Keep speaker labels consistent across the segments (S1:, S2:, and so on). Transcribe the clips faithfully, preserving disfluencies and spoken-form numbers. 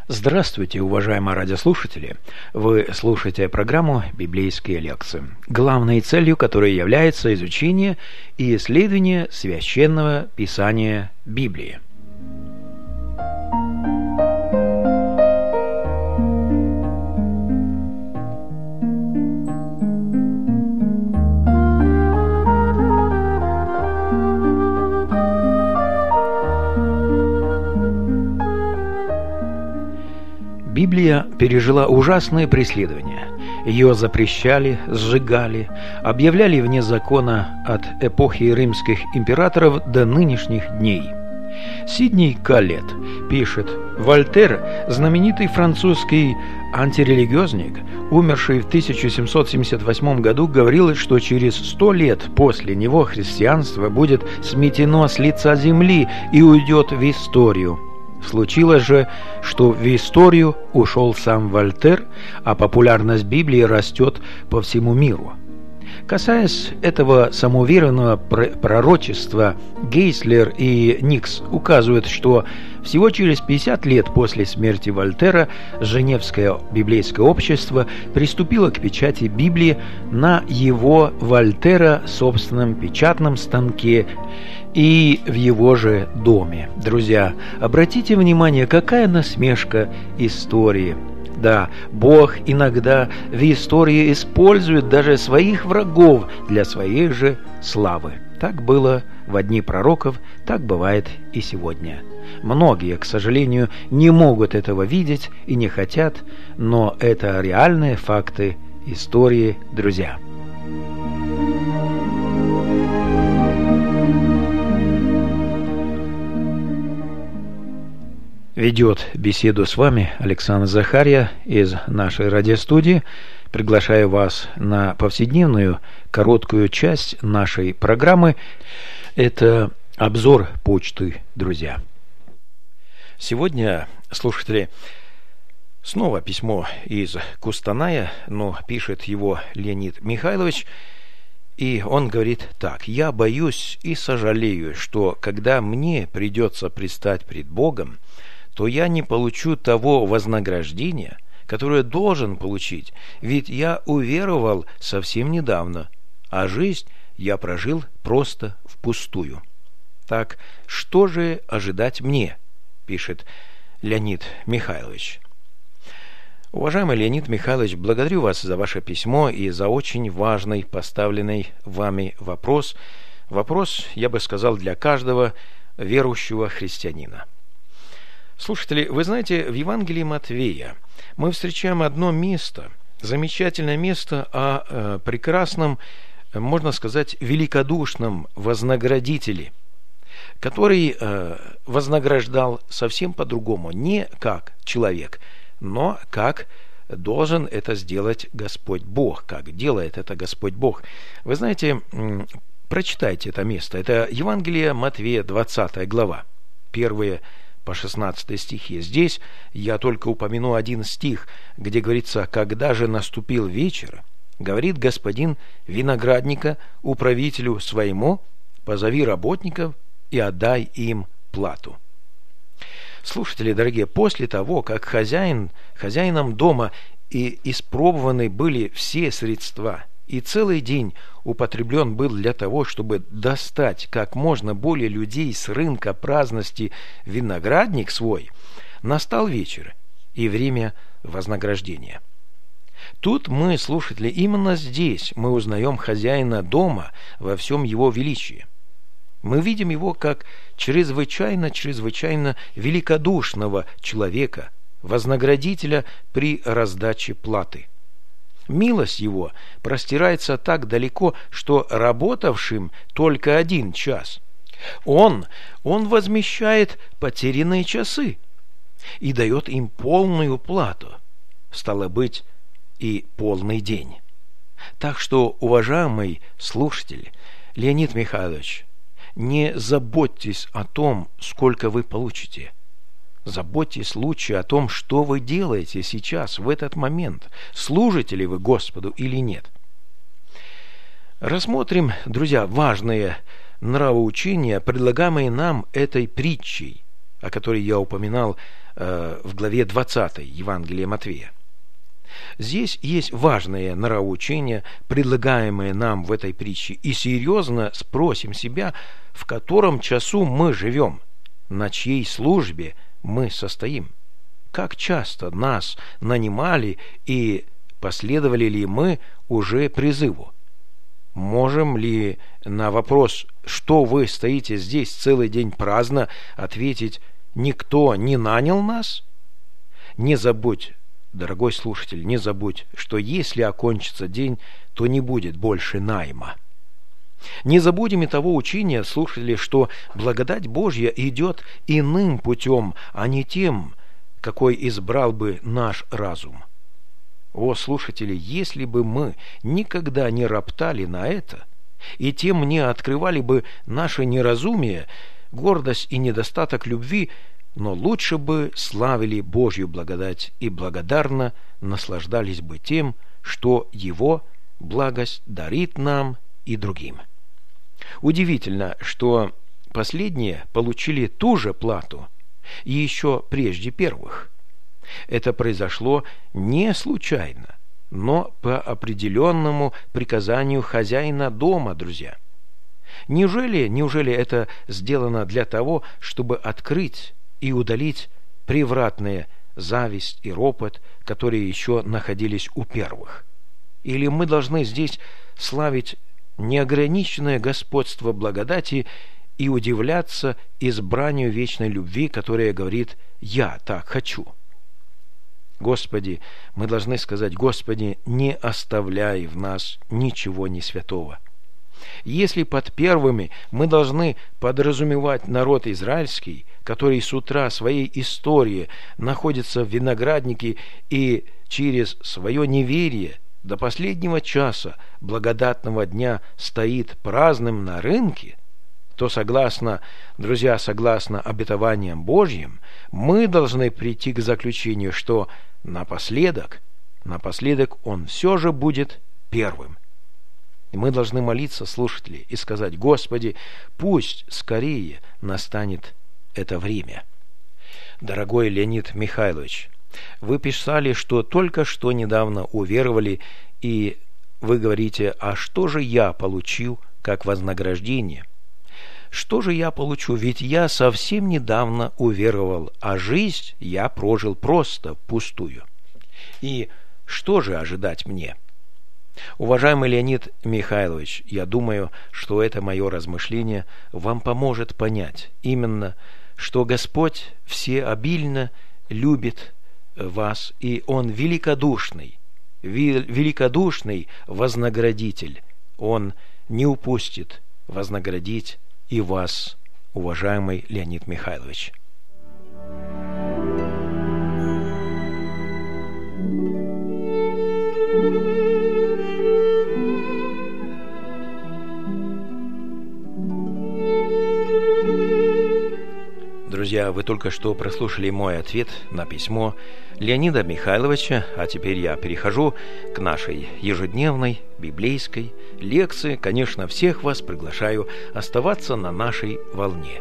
S1: Здравствуйте, уважаемые радиослушатели! Вы слушаете программу «Библейские лекции», главной целью которой является изучение и исследование Священного Писания Библии. Библия пережила ужасные преследования. Ее запрещали, сжигали, объявляли вне закона от эпохи римских императоров до нынешних дней. Сидней Каллет пишет: Вольтер, знаменитый французский антирелигиозник, умерший в тысяча семьсот семьдесят восьмом году, говорил, что через сто лет после него христианство будет сметено с лица земли и уйдет в историю. Случилось же, что в историю ушел сам Вольтер, а популярность Библии растет по всему миру. Касаясь этого самоуверенного пророчества, Гейслер и Никс указывают, что всего через пятьдесят лет после смерти Вольтера Женевское библейское общество приступило к печати Библии на его, Вольтера, собственном печатном станке и в его же доме. Друзья, обратите внимание, какая насмешка истории. Да, Бог иногда в истории использует даже своих врагов для своей же славы. Так было в дни пророков, так бывает и сегодня. Многие, к сожалению, не могут этого видеть и не хотят, но это реальные факты истории, друзья. Ведет беседу с вами Александр Захарья из нашей радиостудии. Приглашаю вас на повседневную короткую часть нашей программы. Это обзор почты, друзья. Сегодня, слушатели, снова письмо из Кустаная, но пишет его Леонид Михайлович. И он говорит так: «Я боюсь и сожалею, что когда мне придется предстать пред Богом, то я не получу того вознаграждения, которое должен получить, ведь я уверовал совсем недавно, а жизнь я прожил просто впустую. Так что же ожидать мне?» пишет Леонид Михайлович. Уважаемый Леонид Михайлович, благодарю вас за ваше письмо и за очень важный поставленный вами вопрос. Вопрос, я бы сказал, для каждого верующего христианина. Слушатели, вы знаете, в Евангелии Матвея мы встречаем одно место, замечательное место о э, прекрасном, можно сказать, великодушном вознаградителе, который э, вознаграждал совсем по-другому, не как человек, но как должен это сделать Господь Бог, как делает это Господь Бог. Вы знаете, э, прочитайте это место. Это Евангелие Матвея, двадцатая глава, первые по шестнадцатый стихи. Здесь я только упомяну один стих, где говорится: «Когда же наступил вечер, говорит господин виноградника управителю своему: позови работников и отдай им плату». Слушатели дорогие, после того, как хозяин, хозяином дома и испробованы были все средства, и целый день употреблен был для того, чтобы достать как можно более людей с рынка праздности виноградник свой, настал вечер и время вознаграждения. Тут мы, слушатели, именно здесь мы узнаем хозяина дома во всем его величии. Мы видим его как чрезвычайно-чрезвычайно великодушного человека, вознаградителя при раздаче платы. Милость его простирается так далеко, что работавшим только один час он, он возмещает потерянные часы и дает им полную плату, стало быть, и полный день. Так что, уважаемый слушатель, Леонид Михайлович, не заботьтесь о том, сколько вы получите. Заботьтесь лучше о том, что вы делаете сейчас, в этот момент. Служите ли вы Господу или нет. Рассмотрим, друзья, важные нравоучения, предлагаемые нам этой притчей, о которой я упоминал в главе двадцатой Евангелия Матвея. Здесь есть важное нравоучение, предлагаемое нам в этой притче, и серьезно спросим себя, в котором часу мы живем, на чьей службе мы состоим, как часто нас нанимали и последовали ли мы уже призыву. Можем ли на вопрос, что вы стоите здесь целый день праздно, ответить: никто не нанял нас? Не забудь, дорогой слушатель, не забудь, что если окончится день, то не будет больше найма. Не забудем и того учения, слушатели, что благодать Божья идет иным путем, а не тем, какой избрал бы наш разум. О, слушатели, если бы мы никогда не роптали на это, и тем не открывали бы наше неразумие, гордость и недостаток любви, но лучше бы славили Божью благодать и благодарно наслаждались бы тем, что Его благость дарит нам и другим. Удивительно, что последние получили ту же плату, и еще прежде первых. Это произошло не случайно, но по определенному приказанию хозяина дома, друзья. Неужели, неужели это сделано для того, чтобы открыть и удалить превратные зависть и ропот, которые еще находились у первых? Или мы должны здесь славить неограниченное господство благодати и удивляться избранию вечной любви, которая говорит: «Я так хочу». Господи, мы должны сказать: Господи, не оставляй в нас ничего не святого. Если под первыми мы должны подразумевать народ израильский, который с утра своей истории находится в винограднике и через свое неверие до последнего часа благодатного дня стоит праздным на рынке, то согласно, друзья, согласно обетованиям Божьим, мы должны прийти к заключению, что напоследок, напоследок он все же будет первым. И мы должны молиться, слушатели, и сказать: Господи, пусть скорее настанет это время. Дорогой Леонид Михайлович, вы писали, что только что недавно уверовали, и вы говорите: а что же я получил как вознаграждение? Что же я получу? Ведь я совсем недавно уверовал, а жизнь я прожил просто впустую. И что же ожидать мне? Уважаемый Леонид Михайлович, я думаю, что это мое размышление вам поможет понять именно, что Господь всеобильно любит вас, и Он великодушный, великодушный вознаградитель. Он не упустит вознаградить и вас, уважаемый Леонид Михайлович. Друзья, вы только что прослушали мой ответ на письмо Леонида Михайловича, а теперь я перехожу к нашей ежедневной библейской лекции. Конечно, всех вас приглашаю оставаться на нашей волне.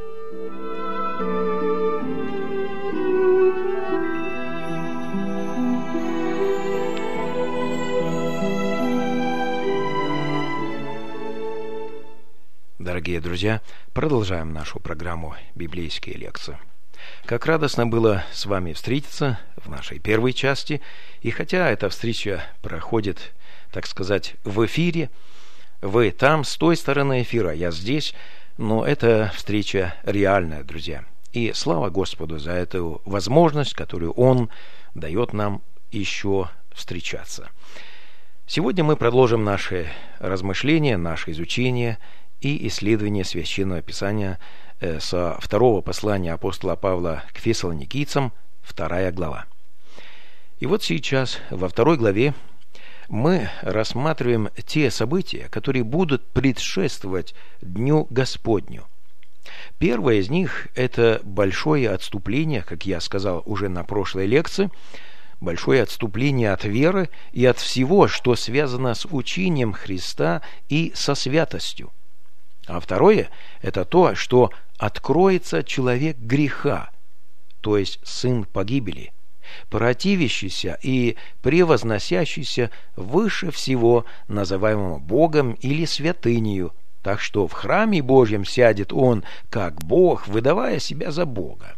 S1: Дорогие друзья, продолжаем нашу программу «Библейские лекции». Как радостно было с вами встретиться в нашей первой части, и хотя эта встреча проходит, так сказать, в эфире, вы там, с той стороны эфира, я здесь, но эта встреча реальная, друзья. И слава Господу за эту возможность, которую Он дает нам еще встречаться. Сегодня мы продолжим наши размышления, наше изучение и исследование Священного Писания со второго послания апостола Павла к фессалоникийцам, вторая глава. И вот сейчас, во второй главе, мы рассматриваем те события, которые будут предшествовать Дню Господню. Первое из них – это большое отступление, как я сказал уже на прошлой лекции, большое отступление от веры и от всего, что связано с учением Христа и со святостью. А второе – это то, что откроется человек греха, то есть сын погибели, противящийся и превозносящийся выше всего, называемого Богом или святынею, так что в храме Божьем сядет он, как Бог, выдавая себя за Бога.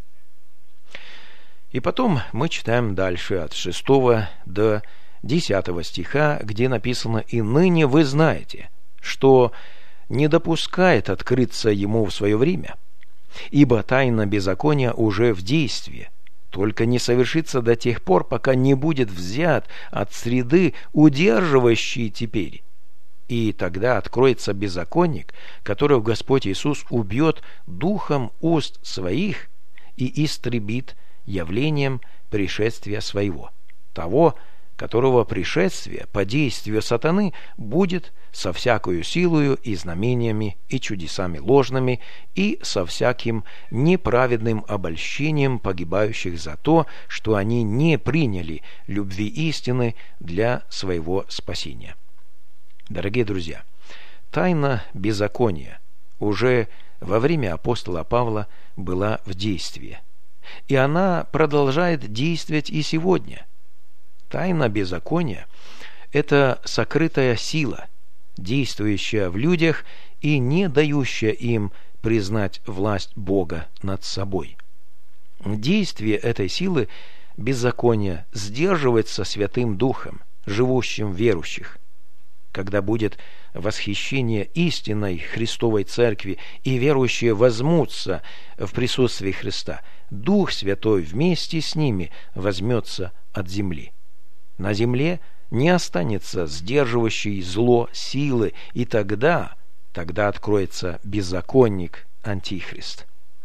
S1: И потом мы читаем дальше от шестого до десятого стиха, где написано: «И ныне вы знаете, что не допускает открыться ему в свое время, ибо тайна беззакония уже в действии, только не совершится до тех пор, пока не будет взят от среды, удерживающей теперь. И тогда откроется беззаконник, которого Господь Иисус убьет духом уст своих и истребит явлением пришествия своего, того, которого пришествие по действию сатаны будет со всякою силою и знамениями и чудесами ложными и со всяким неправедным обольщением погибающих за то, что они не приняли любви истины для своего спасения». Дорогие друзья, тайна беззакония уже во время апостола Павла была в действии, и она продолжает действовать и сегодня. Тайна беззакония – это сокрытая сила, действующая в людях и не дающая им признать власть Бога над собой. Действие этой силы беззакония сдерживается Святым Духом, живущим в верующих. Когда будет восхищение истинной Христовой Церкви и верующие возьмутся в присутствии Христа, Дух Святой вместе с ними возьмется от земли. На земле не останется сдерживающей зло силы, и тогда, тогда откроется беззаконник, Антихрист.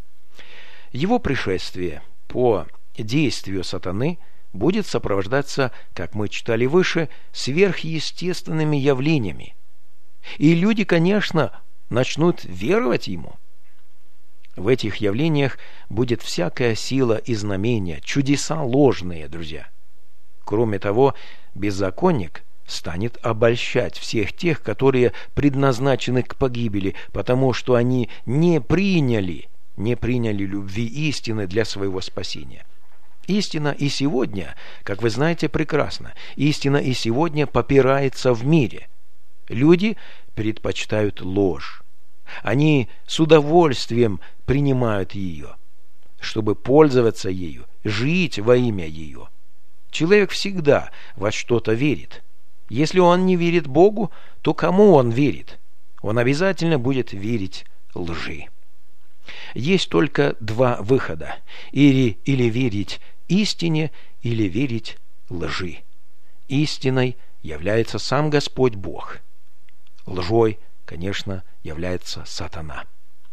S1: Его пришествие по действию сатаны будет сопровождаться, как мы читали выше, сверхъестественными явлениями. И люди, конечно, начнут веровать ему. В этих явлениях будет всякая сила и знамения, чудеса ложные, друзья. Кроме того, беззаконник станет обольщать всех тех, которые предназначены к погибели, потому что они не приняли, не приняли любви истины для своего спасения. Истина и сегодня, как вы знаете прекрасно, истина и сегодня попирается в мире. Люди предпочитают ложь. Они с удовольствием принимают ее, чтобы пользоваться ею, жить во имя ее. Человек всегда во что-то верит. Если он не верит Богу, то кому он верит? Он обязательно будет верить лжи. Есть только два выхода: или, или верить истине, или верить лжи. Истиной является сам Господь Бог. Лжой, конечно, является сатана.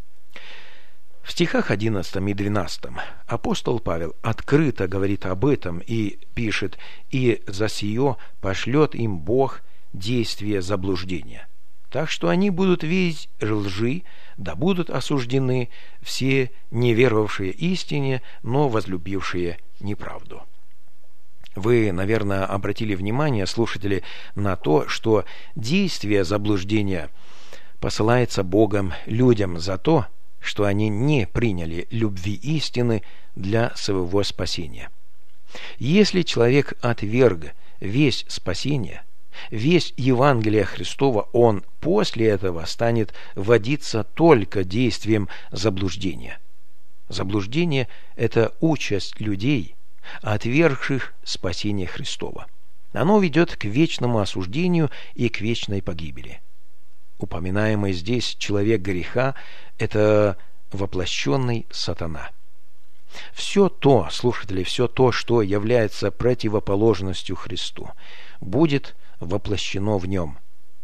S1: В стихах одиннадцатом и двенадцатом апостол Павел открыто говорит об этом и пишет: «И за сие пошлет им Бог действие заблуждения, так что они будут видеть лжи, да будут осуждены все неверовавшие истине, но возлюбившие неправду». Вы, наверное, обратили внимание, слушатели, на то, что действие заблуждения посылается Богом людям за то, что они не приняли любви истины для своего спасения. Если человек отверг весть спасения, весть Евангелия Христова, он после этого станет водиться только действием заблуждения. Заблуждение – это участь людей, отвергших спасение Христова. Оно ведет к вечному осуждению и к вечной погибели. Упоминаемый здесь человек греха – это воплощенный сатана. Все то, слушатели, все то, что является противоположностью Христу, будет воплощено в нем.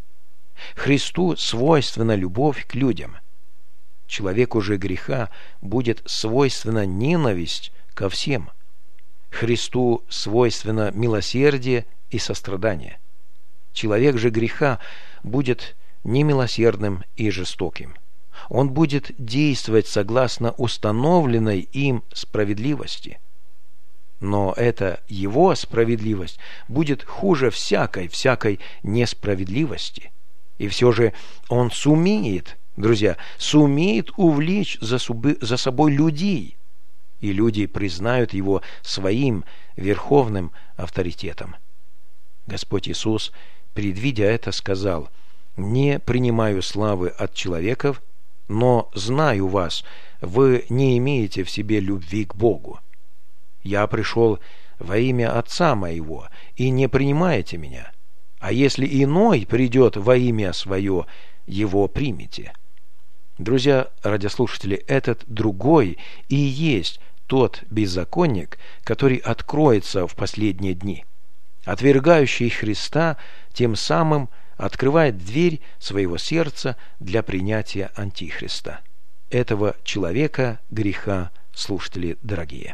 S1: Христу свойственна любовь к людям. Человеку же греха будет свойственна ненависть ко всем. Христу свойственно милосердие и сострадание. Человек же греха будет немилосердным и жестоким. Он будет действовать согласно установленной им справедливости. Но эта его справедливость будет хуже всякой, всякой несправедливости. И все же он сумеет, друзья, сумеет увлечь за, субы, за собой людей. и люди признают его своим верховным авторитетом. Господь Иисус, предвидя это, сказал: «Не принимаю славы от человеков, но знаю вас, вы не имеете в себе любви к Богу. Я пришел во имя Отца моего, и не принимаете меня. А если иной придет во имя свое, его примите». Друзья радиослушатели, этот другой и есть тот беззаконник, который откроется в последние дни. Отвергающий Христа тем самым открывает дверь своего сердца для принятия Антихриста. Этого человека греха, слушатели дорогие.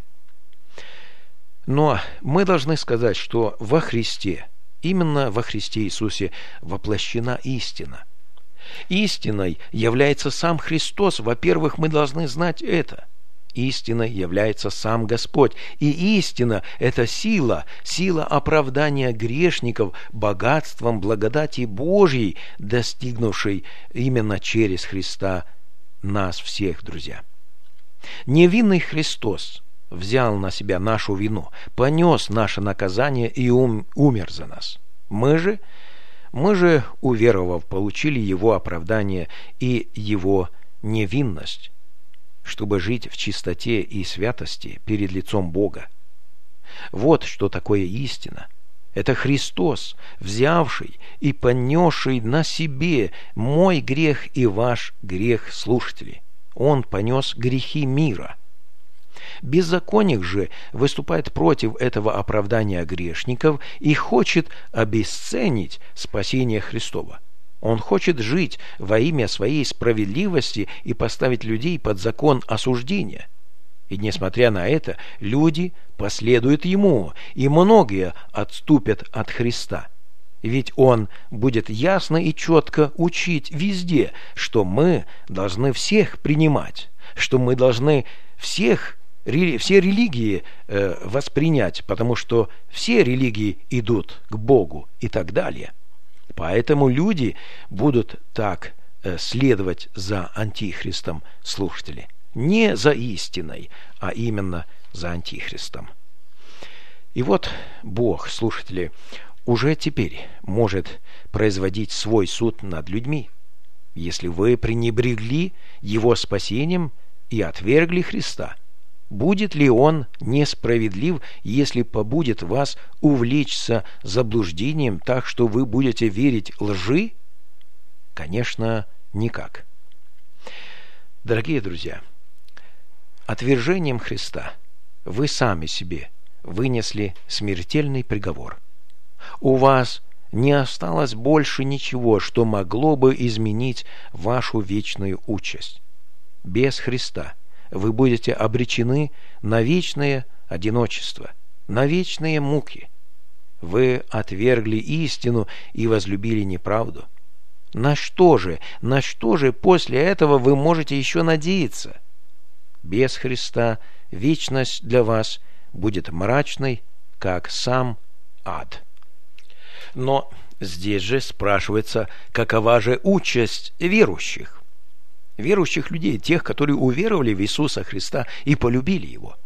S1: Но мы должны сказать, что во Христе, именно во Христе Иисусе воплощена истина. Истиной является сам Христос. Во-первых, мы должны знать это. Истиной является сам Господь. И истина – это сила, сила оправдания грешников богатством благодати Божьей, достигнувшей именно через Христа нас всех, друзья. Невинный Христос взял на себя нашу вину, понес наше наказание и ум, умер за нас. Мы же, мы же, уверовав, получили Его оправдание и Его невинность, чтобы жить в чистоте и святости перед лицом Бога. Вот что такое истина. Это Христос, взявший и понесший на себе мой грех и ваш грех, слушатели. Он понес грехи мира. Беззаконник же выступает против этого оправдания грешников и хочет обесценить спасение Христово. Он хочет жить во имя своей справедливости и поставить людей под закон осуждения. И несмотря на это, люди последуют ему, и многие отступят от Христа. Ведь он будет ясно и четко учить везде, что мы должны всех принимать, что мы должны всех, все религии э, воспринять, потому что все религии идут к Богу и так далее. Поэтому люди будут так э, следовать за Антихристом, слушатели. Не за истиной, а именно за Антихристом. И вот Бог, слушатели, уже теперь может производить свой суд над людьми. Если вы пренебрегли Его спасением и отвергли Христа, будет ли Он несправедлив, если побудет вас увлечься заблуждением так, что вы будете верить лжи? Конечно, никак. Дорогие друзья, отвержением Христа вы сами себе вынесли смертельный приговор. У вас не осталось больше ничего, что могло бы изменить вашу вечную участь. Без Христа вы будете обречены на вечное одиночество, на вечные муки. Вы отвергли истину и возлюбили неправду. На что же, на что же после этого вы можете еще надеяться? Без Христа вечность для вас будет мрачной, как сам ад. Но здесь же спрашивается, какова же участь верующих? Верующих людей, тех, которые уверовали в Иисуса Христа и полюбили Его.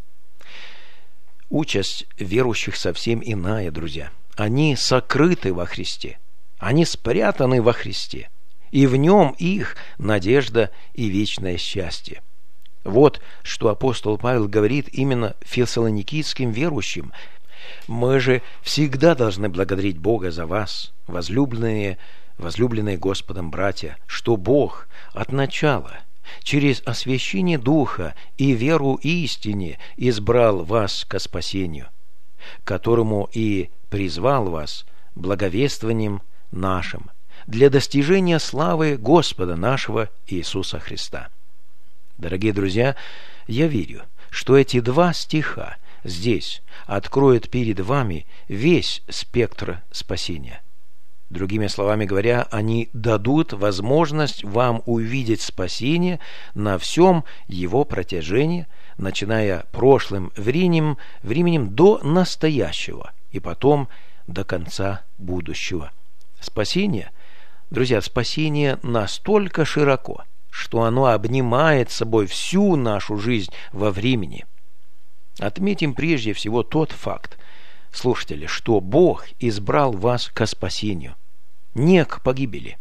S1: Участь верующих совсем иная, друзья. Они сокрыты во Христе, они спрятаны во Христе, и в Нем их надежда и вечное счастье. Вот что апостол Павел говорит именно фессалоникийским верующим: «Мы же всегда должны благодарить Бога за вас, возлюбленные, возлюбленные Господом братья, что Бог от начала через освящение Духа и веру истине избрал вас ко спасению, которому и призвал вас благовествованием нашим для достижения славы Господа нашего Иисуса Христа». Дорогие друзья, я верю, что эти два стиха здесь откроют перед вами весь спектр спасения. Другими словами говоря, они дадут возможность вам увидеть спасение на всем его протяжении, начиная прошлым временем, временем до настоящего и потом до конца будущего. Спасение, друзья, спасение настолько широко, что оно обнимает собой всю нашу жизнь во времени. Отметим прежде всего тот факт, слушатели, что Бог избрал вас ко спасению, не к погибели.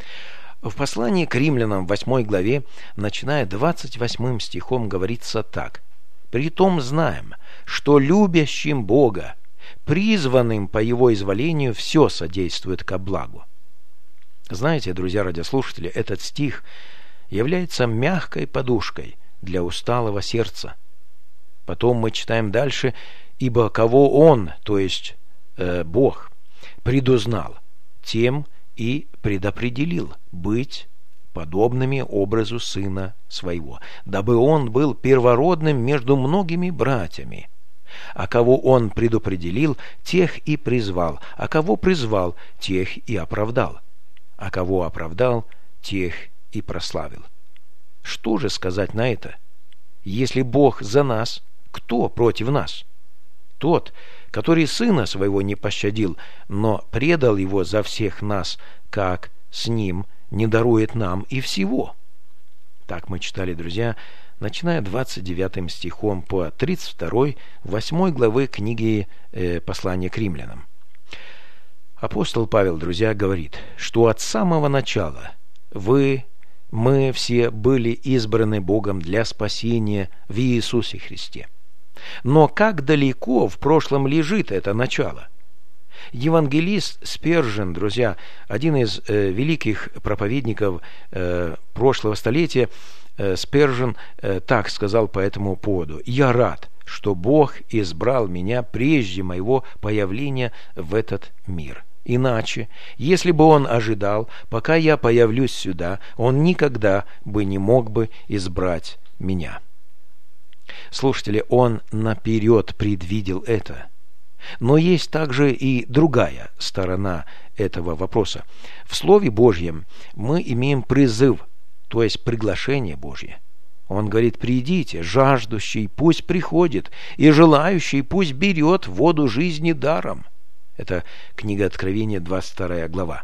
S1: В послании к римлянам в восьмой главе, начиная двадцать восьмым стихом, говорится так: «Притом знаем, что любящим Бога, призванным по Его изволению, все содействует ко благу». Знаете, друзья радиослушатели, этот стих является мягкой подушкой для усталого сердца. Потом мы читаем дальше: «Ибо кого Он, то есть э, Бог, предузнал, тем и предопределил быть подобными образу Сына Своего, дабы Он был первородным между многими братьями. А кого Он предопределил, тех и призвал, а кого призвал, тех и оправдал, а кого оправдал, тех и прославил». Что же сказать на это? Если Бог за нас, кто против нас? Тот, который Сына Своего не пощадил, но предал Его за всех нас, как с Ним не дарует нам и всего. Так мы читали, друзья, начиная двадцать девятым стихом по тридцать второй, восьмой главы книги э, послания к римлянам. Апостол Павел, друзья, говорит, что от самого начала вы, мы все были избраны Богом для спасения в Иисусе Христе. Но как далеко в прошлом лежит это начало? Евангелист Спержен, друзья, один из э, великих проповедников э, прошлого столетия, э, Спержен э, так сказал по этому поводу: «Я рад, что Бог избрал меня прежде моего появления в этот мир. Иначе, если бы Он ожидал, пока я появлюсь сюда, Он никогда бы не мог бы избрать меня». Слушатели, Он наперед предвидел это. Но есть также и другая сторона этого вопроса. В Слове Божьем мы имеем призыв, то есть приглашение Божье. Он говорит: «Придите, жаждущий пусть приходит, и желающий пусть берет воду жизни даром». Это книга Откровения, двадцать вторая глава.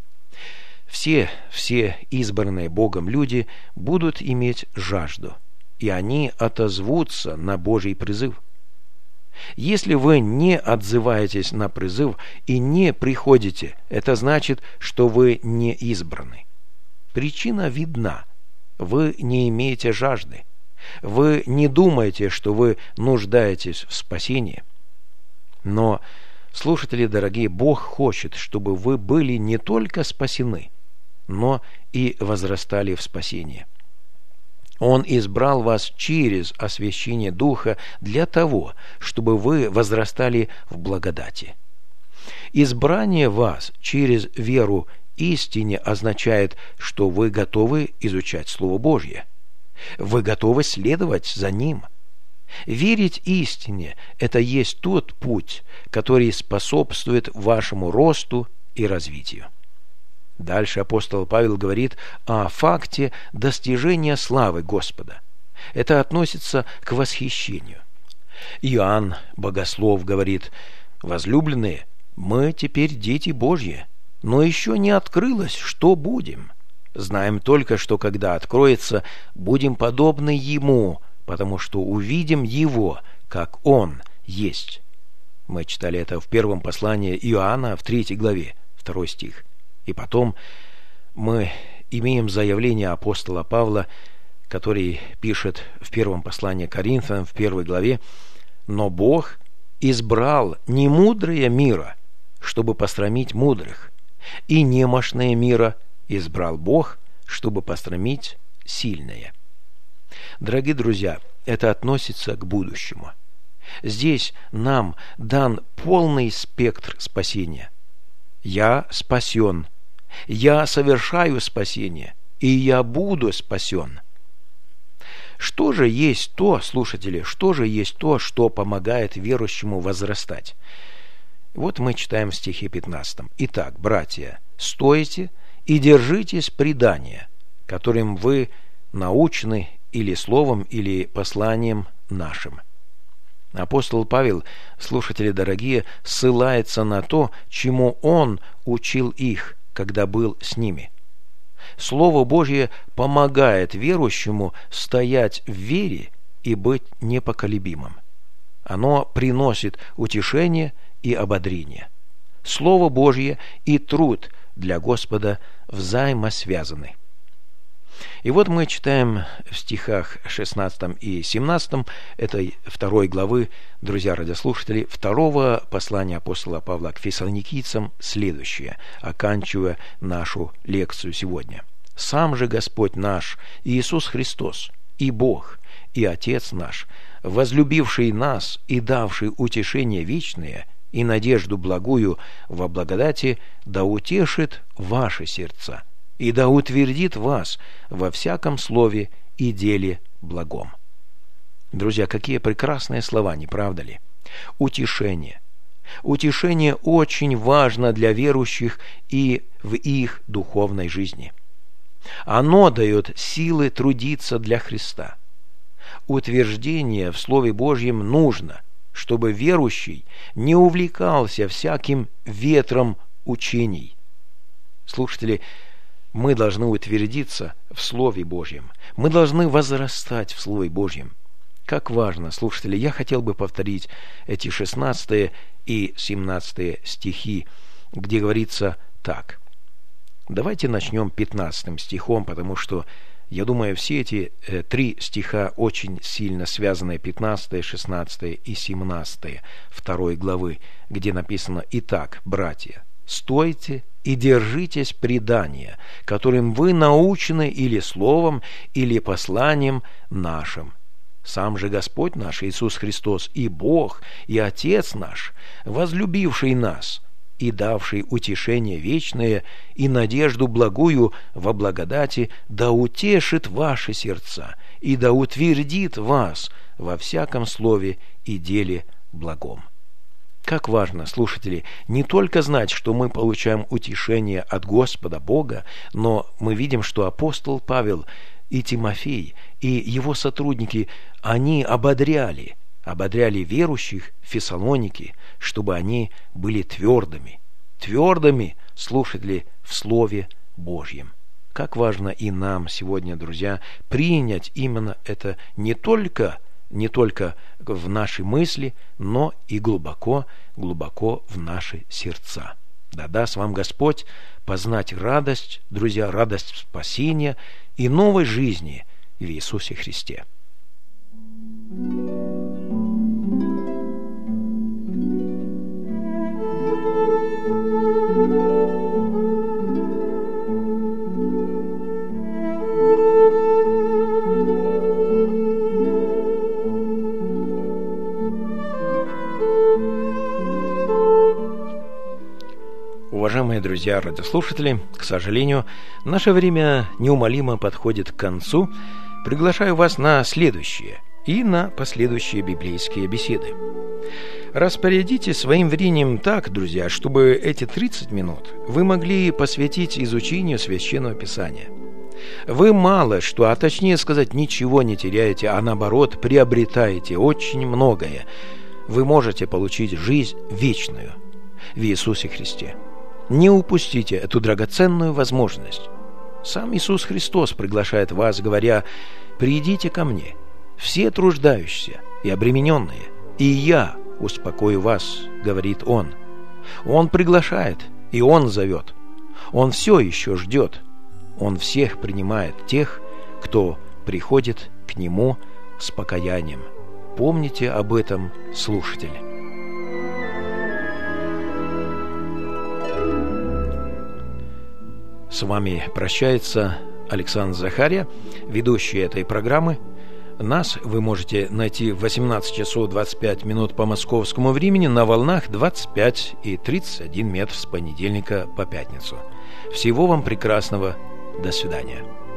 S1: Все, все избранные Богом люди будут иметь жажду, и они отозвутся на Божий призыв. Если вы не отзываетесь на призыв и не приходите, это значит, что вы не избраны. Причина видна. Вы не имеете жажды. Вы не думаете, что вы нуждаетесь в спасении. Но, слушатели дорогие, Бог хочет, чтобы вы были не только спасены, но и возрастали в спасении. Он избрал вас через освящение Духа для того, чтобы вы возрастали в благодати. Избрание вас через веру истине означает, что вы готовы изучать Слово Божье. Вы готовы следовать за Ним. Верить истине – это есть тот путь, который способствует вашему росту и развитию. Дальше апостол Павел говорит о факте достижения славы Господа. Это относится к восхищению. Иоанн, богослов, говорит: «Возлюбленные, мы теперь дети Божьи, но еще не открылось, что будем. Знаем только, что когда откроется, будем подобны Ему, потому что увидим Его, как Он есть». Мы читали это в первом послании Иоанна, в третьей главе, второй стих. И потом мы имеем заявление апостола Павла, который пишет в первом послании к Коринфянам, в первой главе: «Но Бог избрал немудрое мира, чтобы посрамить мудрых, и немощное мира избрал Бог, чтобы посрамить сильное». Дорогие друзья, это относится к будущему. Здесь нам дан полный спектр спасения. Я спасен, я совершаю спасение, и я буду спасен. Что же есть то, слушатели, что же есть то, что помогает верующему возрастать? Вот мы читаем в стихе пятнадцатом. «Итак, братья, стойте и держитесь предания, которым вы научны или словом, или посланием нашим». Апостол Павел, слушатели дорогие, ссылается на то, чему он учил их, когда был с ними. Слово Божье помогает верующему стоять в вере и быть непоколебимым. Оно приносит утешение и ободрение. Слово Божье и труд для Господа взаимосвязаны. И вот мы читаем в стихах шестнадцатом и семнадцатом этой второй главы, друзья радиослушатели, второго послания апостола Павла к фессалоникийцам следующее, оканчивая нашу лекцию сегодня. «Сам же Господь наш, Иисус Христос, и Бог, и Отец наш, возлюбивший нас и давший утешение вечное и надежду благую во благодати, да утешит ваши сердца, и да утвердит вас во всяком слове и деле благом». Друзья, какие прекрасные слова, не правда ли? Утешение. Утешение очень важно для верующих и в их духовной жизни. Оно дает силы трудиться для Христа. Утверждение в Слове Божьем нужно, чтобы верующий не увлекался всяким ветром учений. Слушатели, мы должны утвердиться в Слове Божьем. Мы должны возрастать в Слове Божьем. Как важно, слушатели, я хотел бы повторить эти шестнадцатый и семнадцатый стихи, где говорится так. Давайте начнем пятнадцатым стихом, потому что, я думаю, все эти э, три стиха очень сильно связаны, пятнадцатый, шестнадцатый и семнадцатый второй главы, где написано: «Итак, братья, стойте и держитесь предания, которым вы научены или словом, или посланием нашим. Сам же Господь наш Иисус Христос и Бог, и Отец наш, возлюбивший нас и давший утешение вечное и надежду благую во благодати, да утешит ваши сердца и да утвердит вас во всяком слове и деле благом». Как важно, слушатели, не только знать, что мы получаем утешение от Господа Бога, но мы видим, что апостол Павел и Тимофей, и его сотрудники, они ободряли, ободряли верующих в Фессалонике, чтобы они были твердыми, твердыми, слушатели, в Слове Божьем. Как важно и нам сегодня, друзья, принять именно это не только не только в наши мысли, но и глубоко, глубоко в наши сердца. Да даст вам Господь познать радость, друзья, радость спасения и новой жизни в Иисусе Христе. Уважаемые друзья, радиослушатели, к сожалению, наше время неумолимо подходит к концу. Приглашаю вас на следующие и на последующие библейские беседы. Распорядитесь своим временем так, друзья, чтобы эти тридцать минут вы могли посвятить изучению Священного Писания. Вы мало что, а точнее сказать, ничего не теряете, а наоборот приобретаете очень многое. Вы можете получить жизнь вечную в Иисусе Христе. Не упустите эту драгоценную возможность. Сам Иисус Христос приглашает вас, говоря: «Придите ко мне, все труждающиеся и обремененные, и я успокою вас», — говорит Он. Он приглашает, и Он зовет. Он все еще ждет. Он всех принимает, тех, кто приходит к Нему с покаянием. Помните об этом, слушатели. С вами прощается Александр Захария, ведущий этой программы. Нас вы можете найти в восемнадцать часов двадцать пять минут по московскому времени на волнах двадцать пять и тридцать один метр с понедельника по пятницу. Всего вам прекрасного. До свидания.